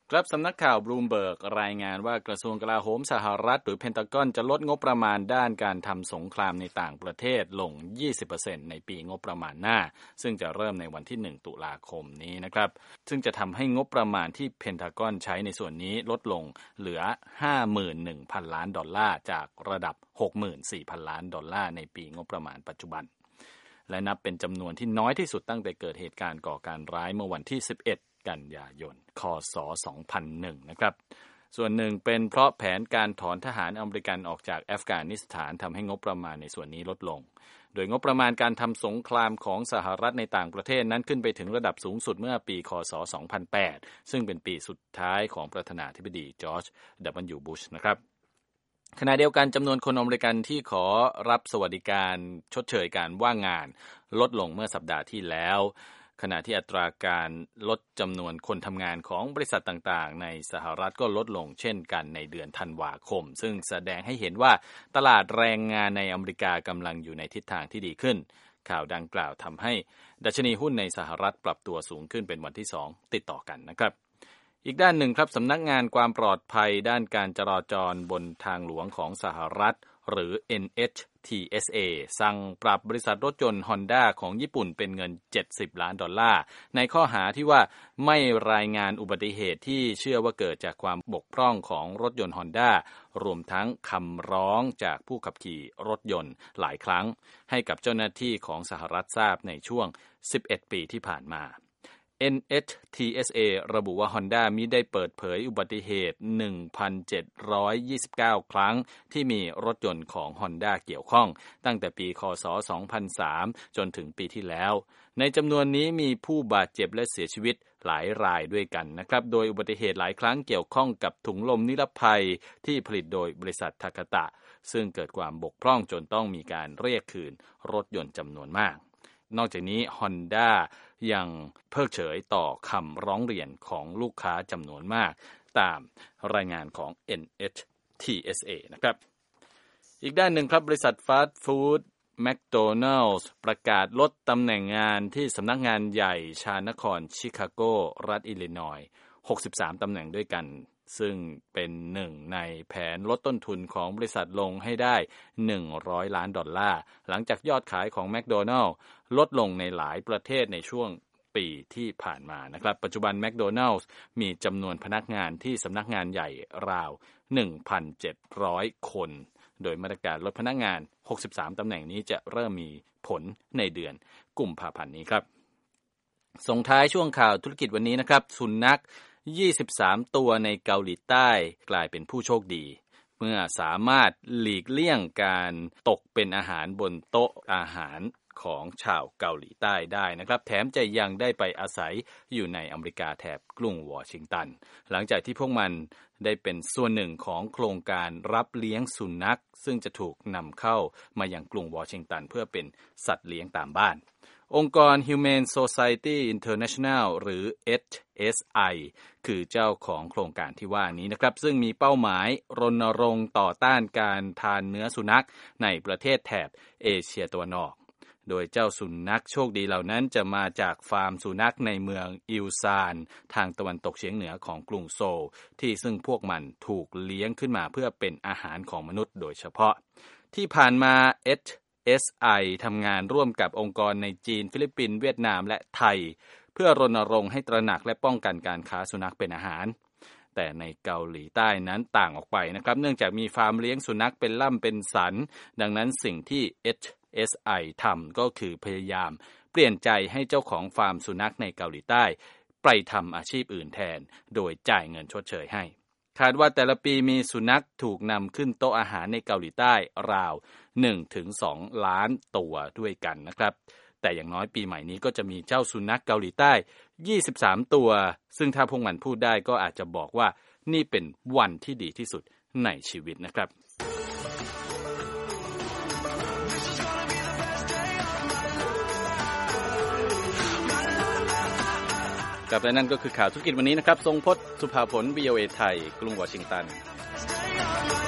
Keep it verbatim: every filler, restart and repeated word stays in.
ครับสำนักข่าวบลูมเบิร์กรายงานว่ากระทรวงกลาโหมสหรัฐหรือเพนทากอนจะลดงบประมาณด้านการทำสงครามในต่างประเทศลง ยี่สิบเปอร์เซ็นต์ ในปีงบประมาณหน้าซึ่งจะเริ่มในวันที่หนึ่งตุลาคมนี้นะครับซึ่งจะทำให้งบประมาณที่เพนทากอนใช้ในส่วนนี้ลดลงเหลือ ห้าหมื่นหนึ่งพัน ล้านดอลลาร์จากระดับ หกหมื่นสี่พัน ล้านดอลลาร์ในปีงบประมาณปัจจุบันและนับเป็นจำนวนที่น้อยที่สุดตั้งแต่เกิดเหตุการณ์ก่อการร้ายเมื่อวันที่สิบเอ็ดกันยายนคศสองพันหนึ่งนะครับส่วนหนึ่งเป็นเพราะแผนการถอนทหารอเมริกันออกจากอัฟกานิสถานทำให้งบประมาณในส่วนนี้ลดลงโดยงบประมาณการทำสงครามของสหรัฐในต่างประเทศนั้นขึ้นไปถึงระดับสูงสุดเมื่อปีคศสองพันแปดซึ่งเป็นปีสุดท้ายของประธานาธิบดีจอร์จ ดับเบิลยู บุชนะครับขณะเดียวกันจำนวนคนอเมริกันที่ขอรับสวัสดิการชดเชยการว่างงานลดลงเมื่อสัปดาห์ที่แล้วขณะที่อัตราการลดจำนวนคนทำงานของบริษัทต่างๆในสหรัฐก็ลดลงเช่นกันในเดือนธันวาคมซึ่งแสดงให้เห็นว่าตลาดแรงงานในอเมริกากำลังอยู่ในทิศทางที่ดีขึ้นข่าวดังกล่าวทำให้ดัชนีหุ้นในสหรัฐปรับตัวสูงขึ้นเป็นวันที่สองติดต่อกันนะครับอีกด้านหนึ่งครับสำนักงานความปลอดภัยด้านการจราจรบนทางหลวงของสหรัฐหรือ เอ็น เอช ที เอส เอ สั่งปรับบริษัทรถยนต์ Honda ของญี่ปุ่นเป็นเงินเจ็ดสิบล้านดอลลาร์ในข้อหาที่ว่าไม่รายงานอุบัติเหตุที่เชื่อว่าเกิดจากความบกพร่องของรถยนต์ Honda รวมทั้งคำร้องจากผู้ขับขี่รถยนต์หลายครั้งให้กับเจ้าหน้าที่ของสหรัฐทราบในช่วงสิบเอ็ดปีที่ผ่านมาเอ็น เอช ที เอส เอ ระบุว่า Honda มิได้เปิดเผยอุบัติเหตุ หนึ่งพันเจ็ดร้อยยี่สิบเก้า ครั้งที่มีรถยนต์ของ Honda เกี่ยวข้องตั้งแต่ปีคศสองพันสามจนถึงปีที่แล้วในจำนวนนี้มีผู้บาดเจ็บและเสียชีวิตหลายรายด้วยกันนะครับโดยอุบัติเหตุหลายครั้งเกี่ยวข้องกับถุงลมนิรภัยที่ผลิตโดยบริษัททาคาตะซึ่งเกิดความบกพร่องจนต้องมีการเรียกคืนรถยนต์จำนวนมากนอกจากนี้ Honda ยังเพิกเฉยต่อคำร้องเรียนของลูกค้าจำนวนมากตามรายงานของ เอ็น เอช ที เอส เอ นะครับอีกด้านหนึ่งครับบริษัทฟาสต์ฟู้ดแมคโดนัลด์ประกาศลดตำแหน่งงานที่สำนักงานใหญ่ชานครชิคาโกรัฐอิลลินอยส์หกสิบสามตำแหน่งด้วยกันซึ่งเป็นหนึ่งในแผนลดต้นทุนของบริษัทลงให้ได้หนึ่งร้อยล้านดอลลาร์หลังจากยอดขายของแมคโดนัลด์ลดลงในหลายประเทศในช่วงปีที่ผ่านมานะครับปัจจุบันแมคโดนัลด์มีจำนวนพนักงานที่สำนักงานใหญ่ราว หนึ่งพันเจ็ดร้อย คนโดยมาตรการลดพนักงานหกสิบสามตำแหน่งนี้จะเริ่มมีผลในเดือนกุมภาพันธ์นี้ครับส่งท้ายช่วงข่าวธุรกิจวันนี้นะครับสุนัขยี่สิบสามตัวในเกาหลีใต้กลายเป็นผู้โชคดีเมื่อสามารถหลีกเลี่ยงการตกเป็นอาหารบนโต๊ะอาหารของชาวเกาหลีใต้ได้นะครับแถมจะยังได้ไปอาศัยอยู่ในอเมริกาแถบกรุงวอชิงตันหลังจากที่พวกมันได้เป็นส่วนหนึ่งของโครงการรับเลี้ยงสุนัขซึ่งจะถูกนำเข้ามายังกรุงวอชิงตันเพื่อเป็นสัตว์เลี้ยงตามบ้านองค์กร Humane Society International หรือ เอช เอส ไอ คือเจ้าของโครงการที่ว่านี้นะครับซึ่งมีเป้าหมายรณรงค์ต่อต้านการทานเนื้อสุนัขในประเทศแถบเอเชียตะวันออกโดยเจ้าสุนัขโชคดีเหล่านั้นจะมาจากฟาร์มสุนัขในเมืองอิลซานทางตะวันตกเฉียงเหนือของกรุงโซลที่ซึ่งพวกมันถูกเลี้ยงขึ้นมาเพื่อเป็นอาหารของมนุษย์โดยเฉพาะที่ผ่านมา เอช เอส ไอ ทำงานร่วมกับองค์กรในจีนฟิลิปปินส์เวียดนามและไทยเพื่อรณรงค์ให้ตระหนักและป้องกันการค้าสุนัขเป็นอาหารแต่ในเกาหลีใต้นั้นต่างออกไปนะครับเนื่องจากมีฟาร์มเลี้ยงสุนัขเป็นล่ำเป็นสันดังนั้นสิ่งที่ เอช เอส ไอ ทำก็คือพยายามเปลี่ยนใจให้เจ้าของฟาร์มสุนัขในเกาหลีใต้ไปทำอาชีพอื่นแทนโดยจ่ายเงินชดเชยให้คาดว่าแต่ละปีมีสุนัขถูกนำขึ้นโต๊ะอาหารในเกาหลีใต้ราว หนึ่งถึงสอง ล้านตัวด้วยกันนะครับแต่อย่างน้อยปีใหม่นี้ก็จะมีเจ้าสุนัขเกาหลีใต้ยี่สิบสามตัวซึ่งถ้าพวกมันพูดได้ก็อาจจะบอกว่านี่เป็นวันที่ดีที่สุดในชีวิตนะครับกับและนั่นก็คือข่าวธุรกิจวันนี้นะครับทรงพจน์ สุภาผล วี โอ เอ ไทยกรุงวอชิงตัน